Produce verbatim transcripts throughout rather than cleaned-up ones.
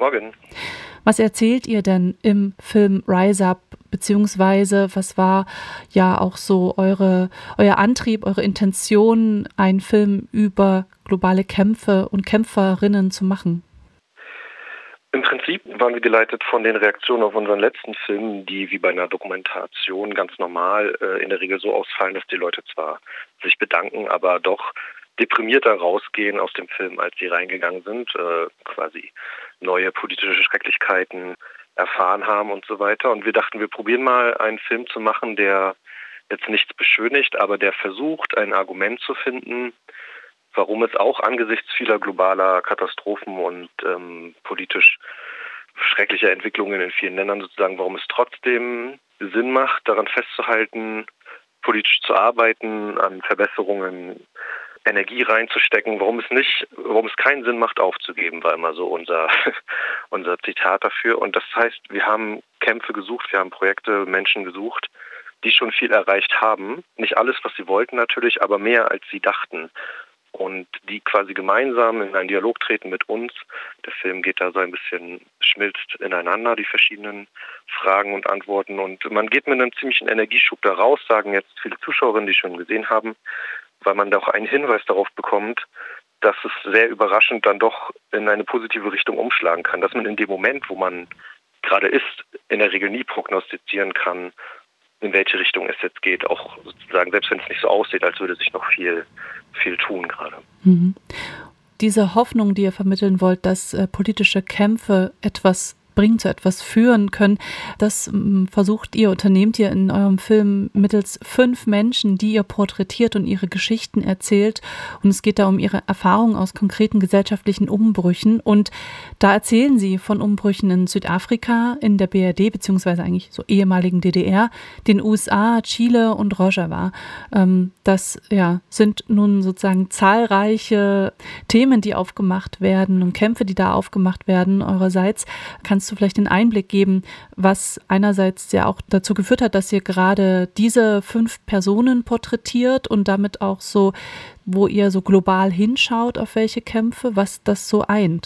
Morgen. Was erzählt ihr denn im Film Rise Up, beziehungsweise was war ja auch so eure, euer Antrieb, eure Intention, einen Film über globale Kämpfe und Kämpferinnen zu machen? Im Prinzip waren wir geleitet von den Reaktionen auf unseren letzten Film, die wie bei einer Dokumentation ganz normal äh, in der Regel so ausfallen, dass die Leute zwar sich bedanken, aber doch deprimierter rausgehen aus dem Film, als sie reingegangen sind, äh, quasi neue politische Schrecklichkeiten erfahren haben und so weiter. Und wir dachten, wir probieren mal einen Film zu machen, der jetzt nichts beschönigt, aber der versucht, ein Argument zu finden, warum es auch angesichts vieler globaler Katastrophen und ähm, politisch schrecklicher Entwicklungen in vielen Ländern sozusagen, warum es trotzdem Sinn macht, daran festzuhalten, politisch zu arbeiten, an Verbesserungen Energie reinzustecken, warum es nicht, warum es keinen Sinn macht, aufzugeben, war immer so unser, unser Zitat dafür. Und das heißt, wir haben Kämpfe gesucht, wir haben Projekte, Menschen gesucht, die schon viel erreicht haben. Nicht alles, was sie wollten natürlich, aber mehr, als sie dachten. Und die quasi gemeinsam in einen Dialog treten mit uns. Der Film geht da so ein bisschen, schmilzt ineinander, die verschiedenen Fragen und Antworten. Und man geht mit einem ziemlichen Energieschub da raus, sagen jetzt viele Zuschauerinnen, die schon gesehen haben, weil man da auch einen Hinweis darauf bekommt, dass es sehr überraschend dann doch in eine positive Richtung umschlagen kann. Dass man in dem Moment, wo man gerade ist, in der Regel nie prognostizieren kann, in welche Richtung es jetzt geht. Auch sozusagen, selbst wenn es nicht so aussieht, als würde sich noch viel, viel tun gerade. Mhm. Diese Hoffnung, die ihr vermitteln wollt, dass äh, politische Kämpfe etwas bringen, zu etwas führen können, das m, versucht ihr, unternehmt ihr in eurem Film mittels fünf Menschen, die ihr porträtiert und ihre Geschichten erzählt. Und es geht da um ihre Erfahrungen aus konkreten gesellschaftlichen Umbrüchen. Und da erzählen sie von Umbrüchen in Südafrika, in der B R D, beziehungsweise eigentlich so ehemaligen D D R, den U S A, Chile und Rojava. Ähm, das ja, sind nun sozusagen zahlreiche Themen, die aufgemacht werden und Kämpfe, die da aufgemacht werden eurerseits. Kannst du vielleicht einen Einblick geben, was einerseits ja auch dazu geführt hat, dass ihr gerade diese fünf Personen porträtiert und damit auch so, wo ihr so global hinschaut, auf welche Kämpfe, was das so eint?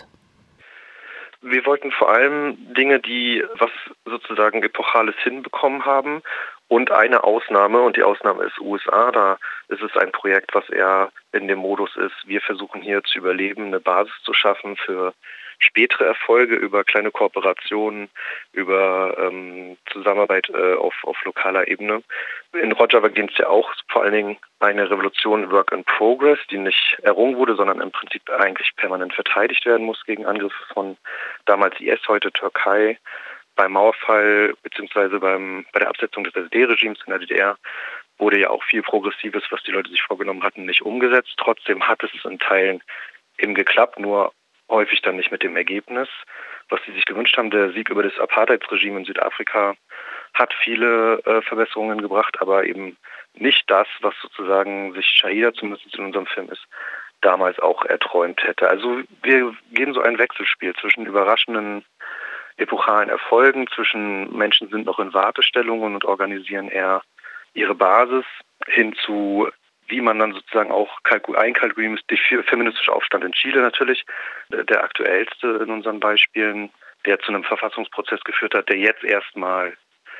Wir wollten vor allem Dinge, die was sozusagen Epochales hinbekommen haben und eine Ausnahme, und die Ausnahme ist U S A. Da ist es ein Projekt, was eher in dem Modus ist, wir versuchen hier zu überleben, eine Basis zu schaffen für spätere Erfolge über kleine Kooperationen, über ähm, Zusammenarbeit äh, auf, auf lokaler Ebene. In Rojava ging es ja auch vor allen Dingen eine Revolution Work in Progress, die nicht errungen wurde, sondern im Prinzip eigentlich permanent verteidigt werden muss gegen Angriffe von damals I S, heute Türkei. Beim Mauerfall beziehungsweise beim bei der Absetzung des S S D-Regimes in der D D R wurde ja auch viel Progressives, was die Leute sich vorgenommen hatten, nicht umgesetzt. Trotzdem hat es in Teilen eben geklappt, nur häufig dann nicht mit dem Ergebnis, was sie sich gewünscht haben. Der Sieg über das Apartheidsregime in Südafrika hat viele äh, Verbesserungen gebracht, aber eben nicht das, was sozusagen sich Shahida, zumindest in unserem Film ist, damals auch erträumt hätte. Also wir gehen so ein Wechselspiel zwischen überraschenden epochalen Erfolgen, zwischen Menschen sind noch in Wartestellungen und organisieren eher ihre Basis, hin zu wie man dann sozusagen auch einkalkulieren muss, der feministische Aufstand in Chile natürlich, der aktuellste in unseren Beispielen, der zu einem Verfassungsprozess geführt hat, der jetzt erstmal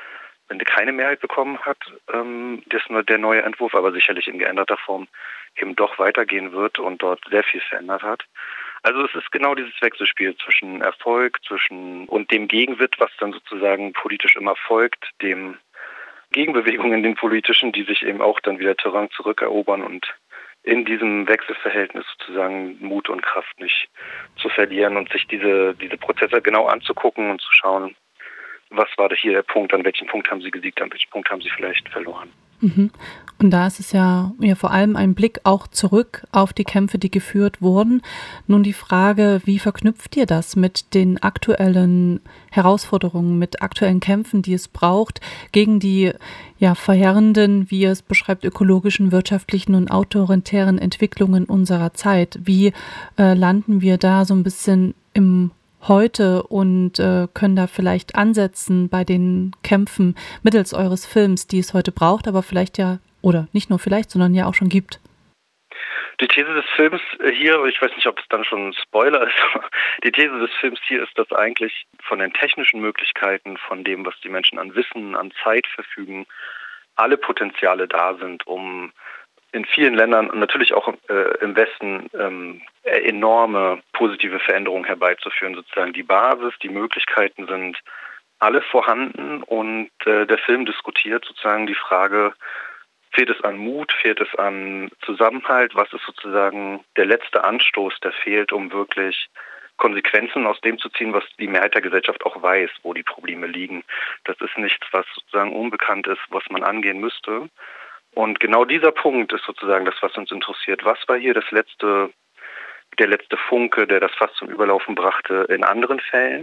keine Mehrheit bekommen hat, ähm, das ist nur der neue Entwurf, aber sicherlich in geänderter Form eben doch weitergehen wird und dort sehr viel verändert hat. Also es ist genau dieses Wechselspiel zwischen Erfolg, zwischen und dem Gegenwind, was dann sozusagen politisch immer folgt, dem Gegenbewegungen in den politischen, die sich eben auch dann wieder Terrain zurückerobern und in diesem Wechselverhältnis sozusagen Mut und Kraft nicht zu verlieren und sich diese diese Prozesse genau anzugucken und zu schauen, was war hier der Punkt, an welchem Punkt haben sie gesiegt, an welchem Punkt haben sie vielleicht verloren. Mhm. Und da ist es ja, ja vor allem ein Blick auch zurück auf die Kämpfe, die geführt wurden. Nun die Frage, wie verknüpft ihr das mit den aktuellen Herausforderungen, mit aktuellen Kämpfen, die es braucht, gegen die ja verheerenden, wie ihr es beschreibt, ökologischen, wirtschaftlichen und autoritären Entwicklungen unserer Zeit? Wie äh, landen wir da so ein bisschen im Heute und äh, können da vielleicht ansetzen bei den Kämpfen mittels eures Films, die es heute braucht, aber vielleicht ja, oder nicht nur vielleicht, sondern ja auch schon gibt? Die These des Films hier, ich weiß nicht, ob es dann schon ein Spoiler ist, aber die These des Films hier ist, dass eigentlich von den technischen Möglichkeiten, von dem, was die Menschen an Wissen, an Zeit verfügen, alle Potenziale da sind, um in vielen Ländern und natürlich auch äh, im Westen ähm, enorme positive Veränderungen herbeizuführen. Sozusagen die Basis, die Möglichkeiten sind alle vorhanden und äh, der Film diskutiert sozusagen die Frage, fehlt es an Mut, fehlt es an Zusammenhalt, was ist sozusagen der letzte Anstoß, der fehlt, um wirklich Konsequenzen aus dem zu ziehen, was die Mehrheit der Gesellschaft auch weiß, wo die Probleme liegen. Das ist nichts, was sozusagen unbekannt ist, was man angehen müsste. Und genau dieser Punkt ist sozusagen das, was uns interessiert. Was war hier das letzte, der letzte Funke, der das Fass zum Überlaufen brachte in anderen Fällen?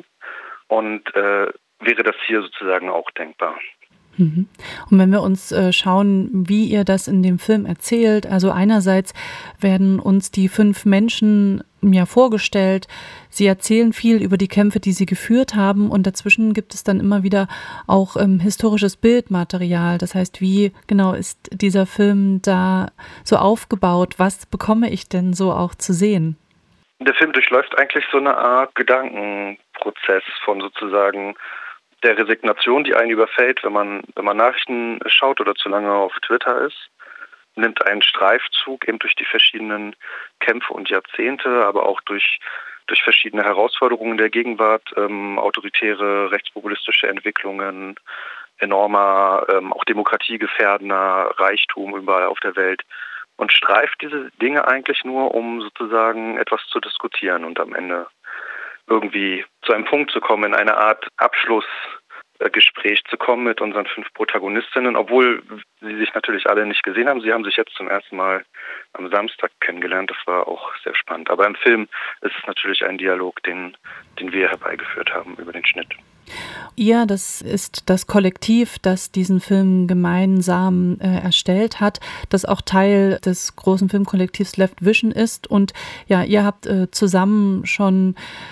Und äh, wäre das hier sozusagen auch denkbar? Und wenn wir uns äh, schauen, wie ihr das in dem Film erzählt, also einerseits werden uns die fünf Menschen ja vorgestellt, sie erzählen viel über die Kämpfe, die sie geführt haben und dazwischen gibt es dann immer wieder auch ähm, historisches Bildmaterial. Das heißt, wie genau ist dieser Film da so aufgebaut? Was bekomme ich denn so auch zu sehen? Der Film durchläuft eigentlich so eine Art Gedankenprozess von sozusagen der Resignation, die einen überfällt, wenn man, wenn man Nachrichten schaut oder zu lange auf Twitter ist, nimmt einen Streifzug eben durch die verschiedenen Kämpfe und Jahrzehnte, aber auch durch, durch verschiedene Herausforderungen der Gegenwart, ähm, autoritäre, rechtspopulistische Entwicklungen, enormer, ähm, auch demokratiegefährdender Reichtum überall auf der Welt und streift diese Dinge eigentlich nur, um sozusagen etwas zu diskutieren und am Ende irgendwie zu einem Punkt zu kommen, in eine Art Abschlussgespräch zu kommen mit unseren fünf Protagonistinnen, obwohl sie sich natürlich alle nicht gesehen haben. Sie haben sich jetzt zum ersten Mal am Samstag kennengelernt. Das war auch sehr spannend. Aber im Film ist es natürlich ein Dialog, den, den wir herbeigeführt haben über den Schnitt. Ihr, das ist das Kollektiv, das diesen Film gemeinsam äh, erstellt hat, das auch Teil des großen Filmkollektivs Left Vision ist. Und ja, ihr habt äh, zusammen schon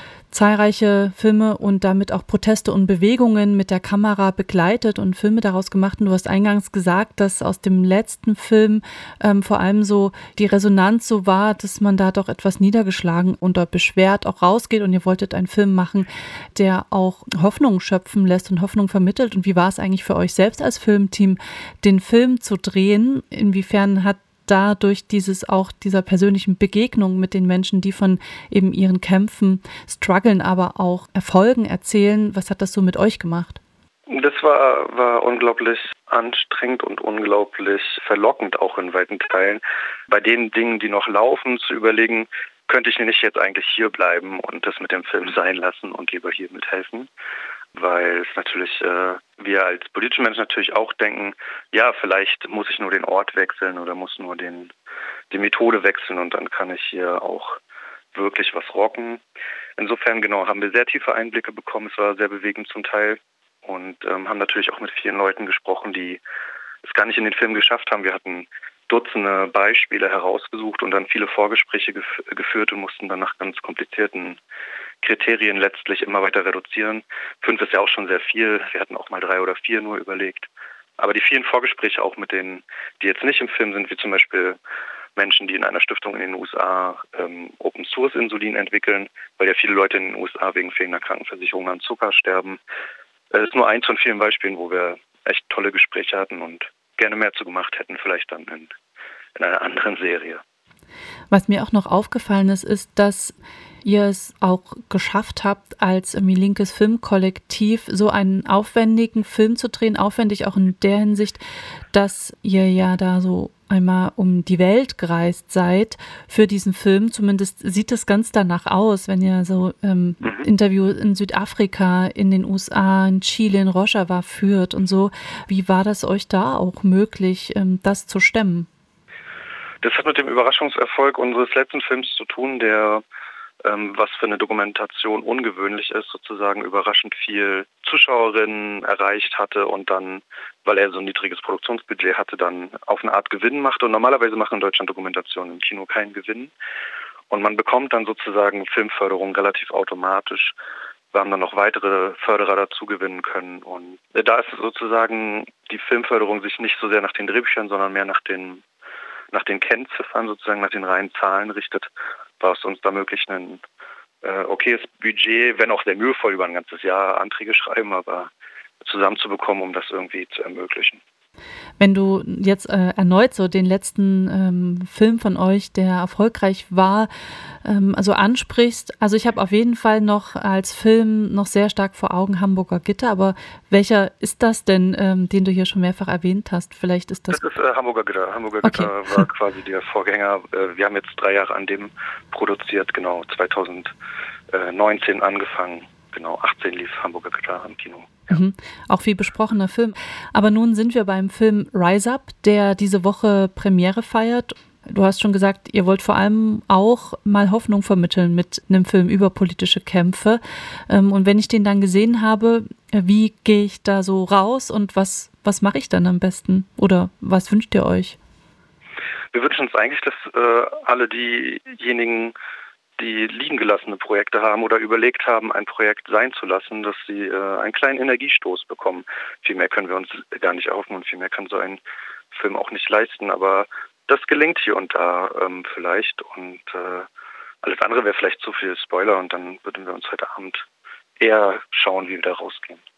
zahlreiche Filme und damit auch Proteste und Bewegungen mit der Kamera begleitet und Filme daraus gemacht. Und du hast eingangs gesagt, dass aus dem letzten Film ähm, vor allem so die Resonanz so war, dass man da doch etwas niedergeschlagen und beschwert auch rausgeht und ihr wolltet einen Film machen, der auch Hoffnung schöpfen lässt und Hoffnung vermittelt. Und wie war es eigentlich für euch selbst als Filmteam, den Film zu drehen? Inwiefern hat dadurch dieses auch dieser persönlichen Begegnung mit den Menschen, die von eben ihren Kämpfen strugglen, aber auch Erfolgen erzählen. Was hat das so mit euch gemacht? Das war, war unglaublich anstrengend und unglaublich verlockend auch in weiten Teilen. Bei den Dingen, die noch laufen, zu überlegen, könnte ich nicht jetzt eigentlich hier bleiben und das mit dem Film sein lassen und lieber hier mithelfen. Weil es natürlich, äh, wir als politische Menschen natürlich auch denken, ja, vielleicht muss ich nur den Ort wechseln oder muss nur den, die Methode wechseln und dann kann ich hier auch wirklich was rocken. Insofern, genau, haben wir sehr tiefe Einblicke bekommen. Es war sehr bewegend zum Teil und ähm, haben natürlich auch mit vielen Leuten gesprochen, die es gar nicht in den Film geschafft haben. Wir hatten Dutzende Beispiele herausgesucht und dann viele Vorgespräche gef- geführt und mussten dann nach ganz komplizierten Kriterien letztlich immer weiter reduzieren. Fünf ist ja auch schon sehr viel. Wir hatten auch mal drei oder vier nur überlegt. Aber die vielen Vorgespräche auch mit denen, die jetzt nicht im Film sind, wie zum Beispiel Menschen, die in einer Stiftung in den U S A ähm, Open Source Insulin entwickeln, weil ja viele Leute in den U S A wegen fehlender Krankenversicherung an Zucker sterben. Das ist nur eins von vielen Beispielen, wo wir echt tolle Gespräche hatten und gerne mehr zu gemacht hätten, vielleicht dann in, in einer anderen Serie. Was mir auch noch aufgefallen ist, ist, dass ihr es auch geschafft habt, als irgendwie linkes Filmkollektiv so einen aufwendigen Film zu drehen, aufwendig auch in der Hinsicht, dass ihr ja da so einmal um die Welt gereist seid für diesen Film. Zumindest sieht es ganz danach aus, wenn ihr so ähm, mhm. Interviews in Südafrika, in den U S A, in Chile, in Rojava führt und so. Wie war das euch da auch möglich, ähm, das zu stemmen? Das hat mit dem Überraschungserfolg unseres letzten Films zu tun, der ähm, was für eine Dokumentation ungewöhnlich ist, sozusagen überraschend viel Zuschauerinnen erreicht hatte und dann, weil er so ein niedriges Produktionsbudget hatte, dann auf eine Art Gewinn machte. Und normalerweise machen in Deutschland Dokumentationen im Kino keinen Gewinn. Und man bekommt dann sozusagen Filmförderung relativ automatisch. Wir haben dann noch weitere Förderer dazu gewinnen können. Und da ist sozusagen die Filmförderung sich nicht so sehr nach den Drehbüchern, sondern mehr nach den nach den Kennziffern, sozusagen nach den reinen Zahlen richtet, war es uns da möglich, ein äh, okayes Budget, wenn auch sehr mühevoll über ein ganzes Jahr Anträge schreiben, aber zusammenzubekommen, um das irgendwie zu ermöglichen. Wenn du jetzt äh, erneut so den letzten ähm, Film von euch, der erfolgreich war, ähm, also ansprichst, also ich habe auf jeden Fall noch als Film noch sehr stark vor Augen Hamburger Gitter, aber welcher ist das denn, ähm, den du hier schon mehrfach erwähnt hast? Vielleicht ist das... Das ist äh, Hamburger Gitter. Hamburger Okay. Gitter war quasi der Vorgänger. Äh, wir haben jetzt drei Jahre an dem produziert, genau, zweitausendneunzehn angefangen. Genau, achtzehn lief Hamburger Gitter im Kino. Ja. Mhm. Auch wie besprochener Film. Aber nun sind wir beim Film Rise Up, der diese Woche Premiere feiert. Du hast schon gesagt, ihr wollt vor allem auch mal Hoffnung vermitteln mit einem Film über politische Kämpfe. Und wenn ich den dann gesehen habe, wie gehe ich da so raus und was, was mache ich dann am besten? Oder was wünscht ihr euch? Wir wünschen uns eigentlich, dass äh, alle diejenigen, die liegen gelassene Projekte haben oder überlegt haben, ein Projekt sein zu lassen, dass sie äh, einen kleinen Energiestoß bekommen. Viel mehr können wir uns gar nicht aufnehmen und viel mehr kann so ein Film auch nicht leisten. Aber das gelingt hier und da ähm, vielleicht und äh, alles andere wäre vielleicht zu viel Spoiler und dann würden wir uns heute Abend eher schauen, wie wir da rausgehen.